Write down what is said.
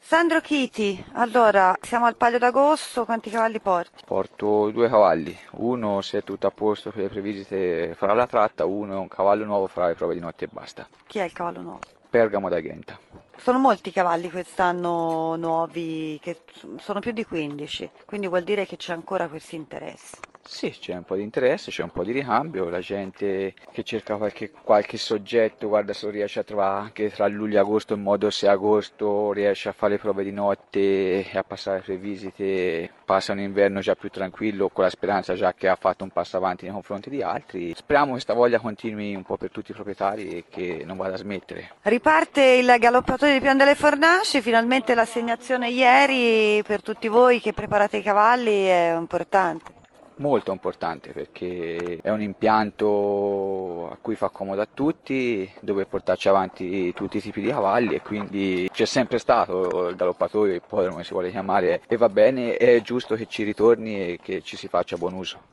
Sandro Chiti, allora siamo al Palio d'Agosto, quanti cavalli porti? Porto due cavalli, uno se è tutto a posto per le previsite farà la tratta, uno è un cavallo nuovo farà le prove di notte e basta. Chi è il cavallo nuovo? Bergamo da Ghenta. Sono molti i cavalli quest'anno nuovi, che sono più di 15, quindi vuol dire che c'è ancora questo interesse. Sì, c'è un po' di interesse, c'è un po' di ricambio, la gente che cerca qualche soggetto, guarda se lo riesce a trovare anche tra luglio e agosto, in modo se agosto riesce a fare le prove di notte e a passare le previsite, passa un inverno già più tranquillo, con la speranza già che ha fatto un passo avanti nei confronti di altri. Speriamo che questa voglia continui un po' per tutti i proprietari e che non vada a smettere. Riparte il galoppatore di Pian delle Fornaci, finalmente l'assegnazione ieri per tutti voi che preparate i cavalli è importante. Molto importante perché è un impianto a cui fa comodo a tutti, dove portarci avanti tutti i tipi di cavalli e quindi c'è sempre stato il galoppatore, il ippodromo come si vuole chiamare, e va bene, è giusto che ci ritorni e che ci si faccia buon uso.